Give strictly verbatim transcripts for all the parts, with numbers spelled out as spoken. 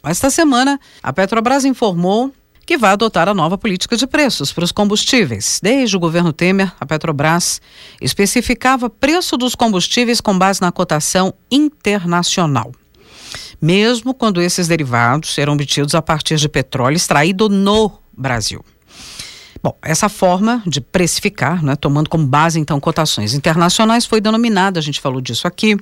esta semana a Petrobras informou que vai adotar a nova política de preços para os combustíveis. Desde o governo Temer, a Petrobras especificava preço dos combustíveis com base na cotação internacional, mesmo quando esses derivados eram obtidos a partir de petróleo extraído no Brasil. Bom, essa forma de precificar, né, tomando como base então cotações internacionais, foi denominada, a gente falou disso aqui,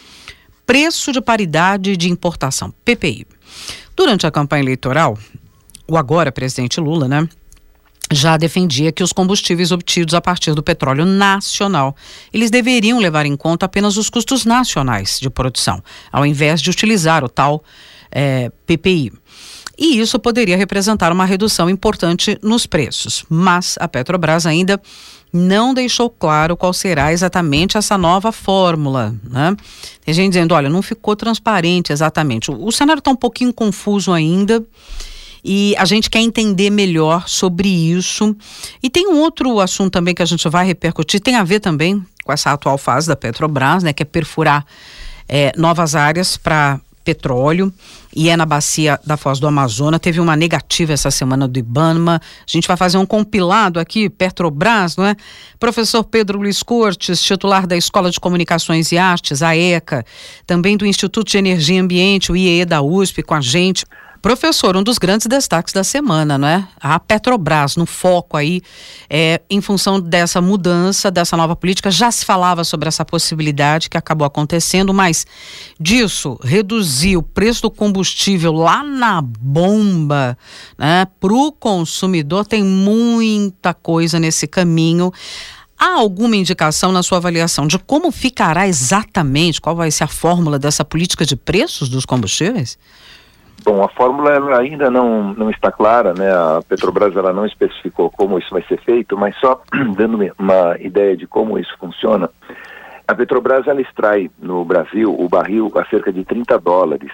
preço de paridade de importação, P P I. Durante a campanha eleitoral, o agora presidente Lula, né, já defendia que os combustíveis obtidos a partir do petróleo nacional, eles deveriam levar em conta apenas os custos nacionais de produção, ao invés de utilizar o tal é, P P I. E isso poderia representar uma redução importante nos preços, mas a Petrobras ainda não deixou claro qual será exatamente essa nova fórmula, né? Tem gente dizendo, olha, não ficou transparente exatamente. O, o cenário está um pouquinho confuso ainda e a gente quer entender melhor sobre isso. E tem um outro assunto também que a gente vai repercutir, tem a ver também com essa atual fase da Petrobras, né? Que é perfurar é, novas áreas para petróleo, e é na bacia da Foz do Amazonas. Teve uma negativa essa semana do IBAMA. A gente vai fazer um compilado aqui, Petrobras, não é? Professor Pedro Luiz Cortes, titular da Escola de Comunicações e Artes, a ECA, também do Instituto de Energia e Ambiente, o I E E da U S P, com a gente. Professor, um dos grandes destaques da semana, não é? A Petrobras, no foco aí, é, em função dessa mudança, dessa nova política, já se falava sobre essa possibilidade que acabou acontecendo, mas disso, reduzir o preço do combustível lá na bomba, né, para o consumidor, tem muita coisa nesse caminho. Há alguma indicação na sua avaliação de como ficará exatamente, qual vai ser a fórmula dessa política de preços dos combustíveis? Bom, a fórmula ela ainda não, não está clara, né? A Petrobras ela não especificou como isso vai ser feito, mas só dando uma ideia de como isso funciona, a Petrobras ela extrai no Brasil o barril a cerca de trinta dólares,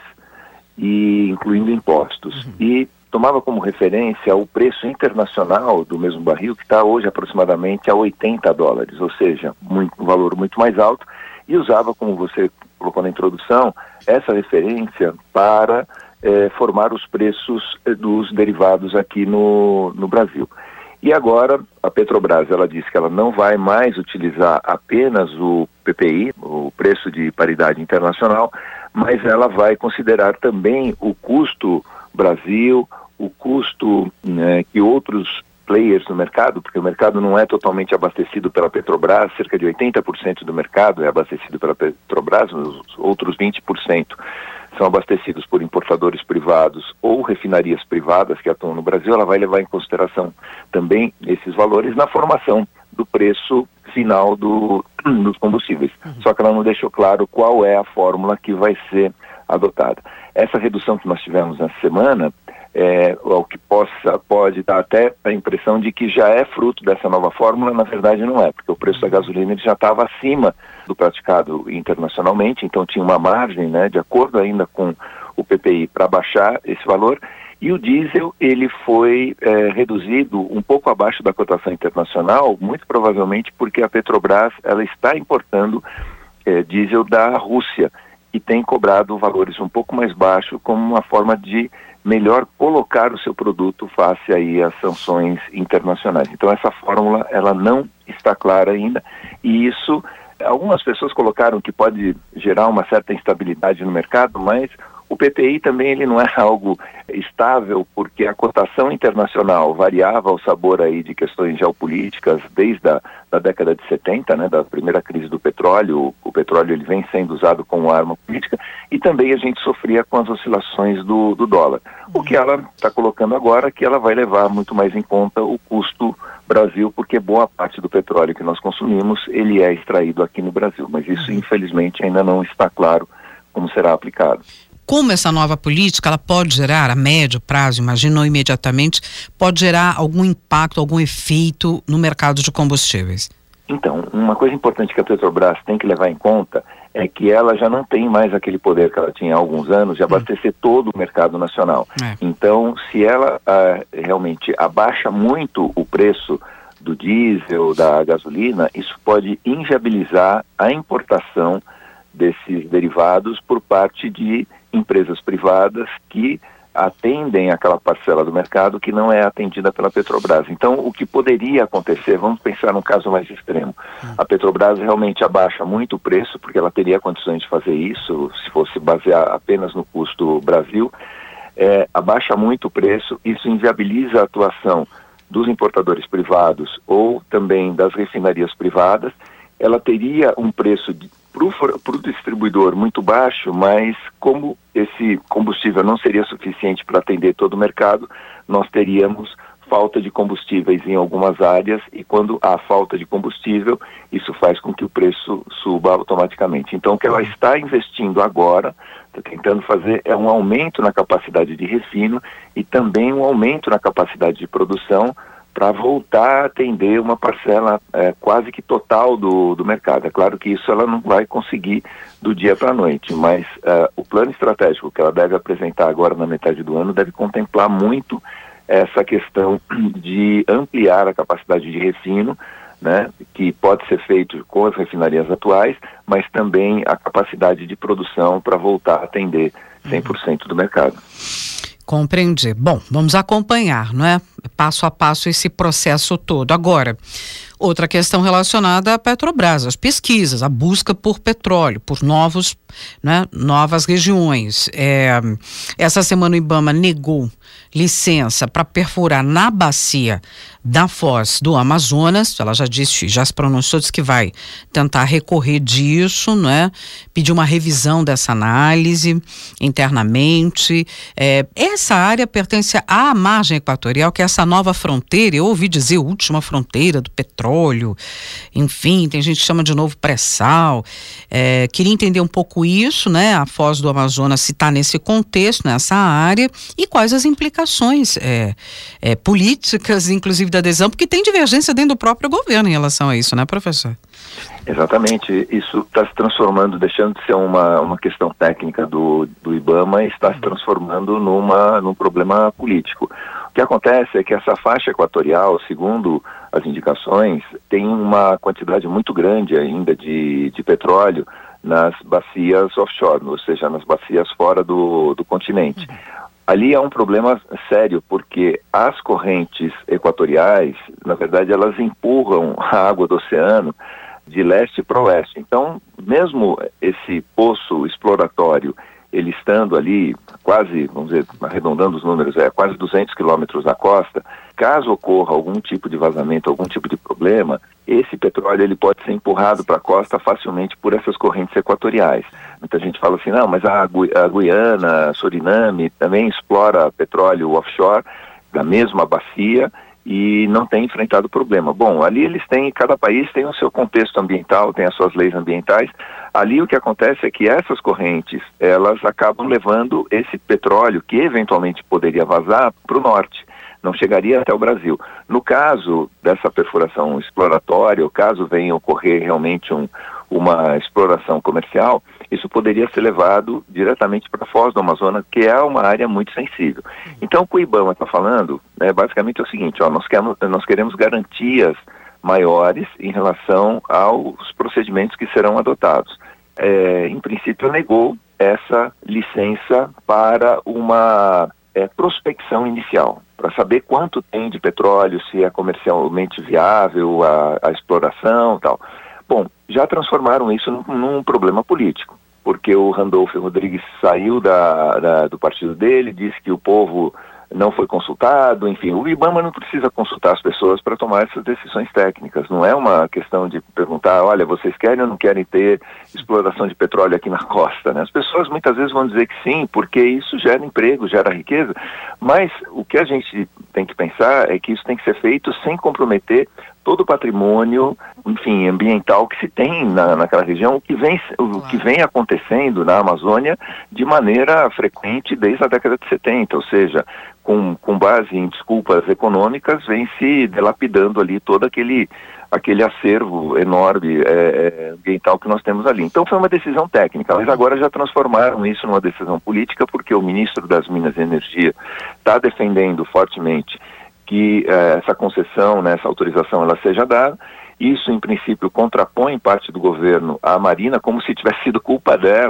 e, incluindo impostos, uhum. e tomava como referência o preço internacional do mesmo barril, que está hoje aproximadamente a oitenta dólares, ou seja, muito, um valor muito mais alto, e usava, como você colocou na introdução, essa referência para É, formar os preços eh, dos derivados aqui no, no Brasil. E agora a Petrobras ela disse que ela não vai mais utilizar apenas o P P I, o preço de paridade internacional, mas ela vai considerar também o custo Brasil, o custo, né, que outros players no mercado, porque o mercado não é totalmente abastecido pela Petrobras, cerca de oitenta por cento do mercado é abastecido pela Petrobras, os outros vinte por cento são abastecidos por importadores privados ou refinarias privadas que atuam no Brasil. Ela vai levar em consideração também esses valores na formação do preço final do, dos combustíveis. Uhum. Só que ela não deixou claro qual é a fórmula que vai ser adotada. Essa redução que nós tivemos na semana, é, o que possa, pode dar até a impressão de que já é fruto dessa nova fórmula, na verdade não é, porque o preço da gasolina ele já estava acima do praticado internacionalmente, então tinha uma margem, né, de acordo ainda com o P P I para baixar esse valor, e o diesel ele foi é, reduzido um pouco abaixo da cotação internacional, muito provavelmente porque a Petrobras ela está importando é, diesel da Rússia, e tem cobrado valores um pouco mais baixos como uma forma de melhor colocar o seu produto face aí às sanções internacionais. Então essa fórmula ela não está clara ainda, e isso algumas pessoas colocaram que pode gerar uma certa instabilidade no mercado, mas o P P I também ele não é algo estável, porque a cotação internacional variava ao sabor aí de questões geopolíticas desde a da década de setenta, né, da primeira crise do petróleo. O, o petróleo ele vem sendo usado como arma política, e também a gente sofria com as oscilações do, do dólar. O que ela está colocando agora é que ela vai levar muito mais em conta o custo Brasil, porque boa parte do petróleo que nós consumimos ele é extraído aqui no Brasil, mas isso infelizmente ainda não está claro como será aplicado. Como essa nova política ela pode gerar a médio prazo, imagino, não imediatamente, pode gerar algum impacto, algum efeito no mercado de combustíveis? Então, uma coisa importante que a Petrobras tem que levar em conta é que ela já não tem mais aquele poder que ela tinha há alguns anos de abastecer hum. todo o mercado nacional. É. Então, se ela ah, realmente abaixa muito o preço do diesel, da gasolina, isso pode inviabilizar a importação desses derivados por parte de empresas privadas que atendem aquela parcela do mercado que não é atendida pela Petrobras. Então, o que poderia acontecer, vamos pensar num caso mais extremo, a Petrobras realmente abaixa muito o preço, porque ela teria condições de fazer isso, se fosse basear apenas no custo Brasil, é, abaixa muito o preço, isso inviabiliza a atuação dos importadores privados ou também das refinarias privadas. Ela teria um preço para o distribuidor muito baixo, mas como esse combustível não seria suficiente para atender todo o mercado, nós teríamos falta de combustíveis em algumas áreas, e quando há falta de combustível, isso faz com que o preço suba automaticamente. Então, o que ela está investindo agora, está tentando fazer, é um aumento na capacidade de refino e também um aumento na capacidade de produção, para voltar a atender uma parcela é, quase que total do, do mercado. É claro que isso ela não vai conseguir do dia para a noite, mas uh, o plano estratégico que ela deve apresentar agora na metade do ano deve contemplar muito essa questão de ampliar a capacidade de refino, né, que pode ser feito com as refinarias atuais, mas também a capacidade de produção para voltar a atender cem por cento do mercado. Compreendi. Bom, vamos acompanhar, não é? Passo a passo esse processo todo. Agora, outra questão relacionada à Petrobras, as pesquisas, a busca por petróleo, por novos, né, novas regiões. É, essa semana o IBAMA negou licença para perfurar na bacia da Foz do Amazonas. Ela já disse, já se pronunciou, disse que vai tentar recorrer disso, né? Pedir uma revisão dessa análise internamente. É, essa área pertence à margem equatorial, que é essa nova fronteira, eu ouvi dizer última fronteira do petróleo, enfim, tem gente que chama de novo pré-sal. É, queria entender um pouco isso, né? A Foz do Amazonas, se está nesse contexto, nessa área, e quais as implicações é, é, políticas, inclusive da adesão, porque tem divergência dentro do próprio governo em relação a isso, né, professor? Exatamente, isso está se transformando, deixando de ser uma, uma questão técnica do, do IBAMA, e está se transformando numa, num problema político. O que acontece é que essa faixa equatorial, segundo as indicações, tem uma quantidade muito grande ainda de, de petróleo nas bacias offshore, ou seja, nas bacias fora do, do continente. Ali é um problema sério, porque as correntes equatoriais, na verdade, elas empurram a água do oceano de leste para oeste. Então, mesmo esse poço exploratório, ele estando ali quase, vamos dizer, arredondando os números, é quase duzentos quilômetros da costa, caso ocorra algum tipo de vazamento, algum tipo de problema, esse petróleo ele pode ser empurrado para a costa facilmente por essas correntes equatoriais. Muita gente fala assim, não, mas a, Gu- a Guiana, Suriname também explora petróleo offshore da mesma bacia e não tem enfrentado problema. Bom, ali eles têm, cada país tem o seu contexto ambiental, tem as suas leis ambientais. Ali o que acontece é que essas correntes, elas acabam levando esse petróleo que eventualmente poderia vazar para o norte, não chegaria até o Brasil. No caso dessa perfuração exploratória, ou caso venha ocorrer realmente um, uma exploração comercial, isso poderia ser levado diretamente para a Foz do Amazonas, que é uma área muito sensível. Então, o que o IBAMA está falando, né, basicamente é o seguinte, ó, nós, queremos, nós queremos garantias maiores em relação aos procedimentos que serão adotados. É, em princípio, negou essa licença para uma é, prospecção inicial, para saber quanto tem de petróleo, se é comercialmente viável a, a exploração e tal. Bom, já transformaram isso num, num problema político, porque o Randolfo Rodrigues saiu da, da, do partido dele, disse que o povo não foi consultado, enfim, o IBAMA não precisa consultar as pessoas para tomar essas decisões técnicas, não é uma questão de perguntar, olha, vocês querem ou não querem ter exploração de petróleo aqui na costa, né? As pessoas muitas vezes vão dizer que sim, porque isso gera emprego, gera riqueza, mas o que a gente tem que pensar é que isso tem que ser feito sem comprometer todo o patrimônio, enfim, ambiental que se tem na, naquela região, o que vem, o que vem acontecendo na Amazônia de maneira frequente desde a década de setenta, ou seja, com, com base em desculpas econômicas, vem se dilapidando ali todo aquele, aquele acervo enorme é, ambiental que nós temos ali. Então foi uma decisão técnica, mas agora já transformaram isso numa decisão política, porque o ministro das Minas e Energia está defendendo fortemente que eh, essa concessão, né, essa autorização, ela seja dada. Isso, em princípio, contrapõe parte do governo à Marina, como se tivesse sido culpa dela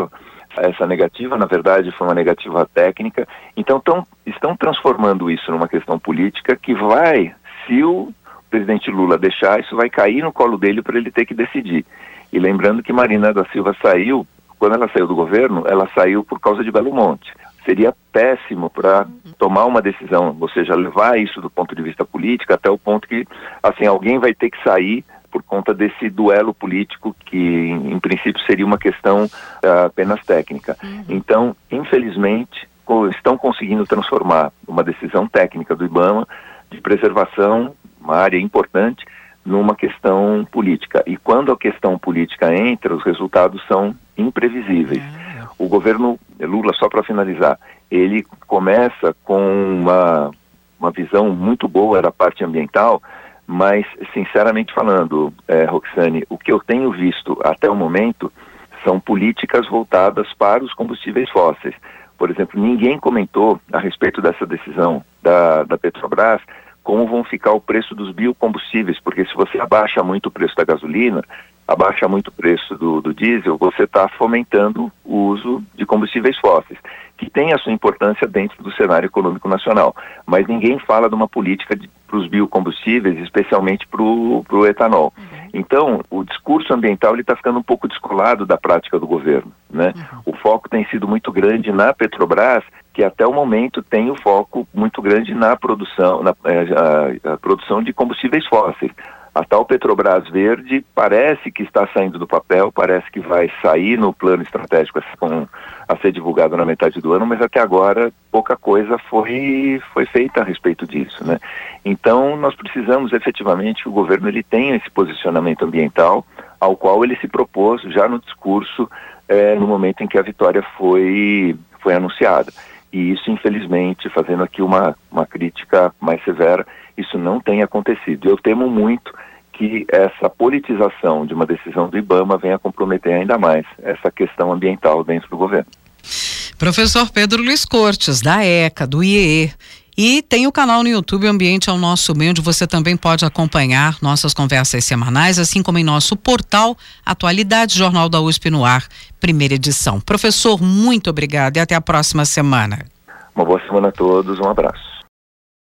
Essa negativa, na verdade, foi uma negativa técnica. Então, tão, estão transformando isso numa questão política que vai, se o presidente Lula deixar, isso vai cair no colo dele para ele ter que decidir. E lembrando que Marina da Silva saiu, quando ela saiu do governo, ela saiu por causa de Belo Monte. Seria péssimo para tomar uma decisão, ou seja, levar isso do ponto de vista político até o ponto que, assim, alguém vai ter que sair por conta desse duelo político que, em, em princípio, seria uma questão uh, apenas técnica. Uhum. Então, infelizmente, estão conseguindo transformar uma decisão técnica do IBAMA de preservação, uma área importante, numa questão política. E quando a questão política entra, os resultados são imprevisíveis. Uhum. O governo Lula, só para finalizar, ele começa com uma, uma visão muito boa da parte ambiental, mas, sinceramente falando, é, Roxane, o que eu tenho visto até o momento são políticas voltadas para os combustíveis fósseis. Por exemplo, ninguém comentou a respeito dessa decisão da, da Petrobras como vão ficar o preço dos biocombustíveis, porque se você abaixa muito o preço da gasolina, abaixa muito o preço do, do diesel, você está fomentando o uso de combustíveis fósseis, que tem a sua importância dentro do cenário econômico nacional. Mas ninguém fala de uma política para os biocombustíveis, especialmente para o etanol. Uhum. Então, o discurso ambiental está ficando um pouco descolado da prática do governo, né? Uhum. O foco tem sido muito grande na Petrobras, que até o momento tem o foco muito grande na produção, na a, a produção de combustíveis fósseis. A tal Petrobras Verde parece que está saindo do papel, parece que vai sair no plano estratégico a, com, a ser divulgado na metade do ano, mas até agora pouca coisa foi, foi feita a respeito disso, né? Então nós precisamos efetivamente que o governo ele tenha esse posicionamento ambiental ao qual ele se propôs já no discurso eh, no momento em que a vitória foi, foi anunciada. E isso, infelizmente, fazendo aqui uma, uma crítica mais severa, isso não tem acontecido. Eu temo muito que essa politização de uma decisão do IBAMA venha comprometer ainda mais essa questão ambiental dentro do governo. Professor Pedro Luiz Cortes, da ECA, do I E E. E tem o canal no YouTube Ambiente é o Nosso Meio, onde você também pode acompanhar nossas conversas semanais, assim como em nosso portal Atualidades, Jornal da U S P no Ar, primeira edição. Professor, muito obrigado e até a próxima semana. Uma boa semana a todos, um abraço.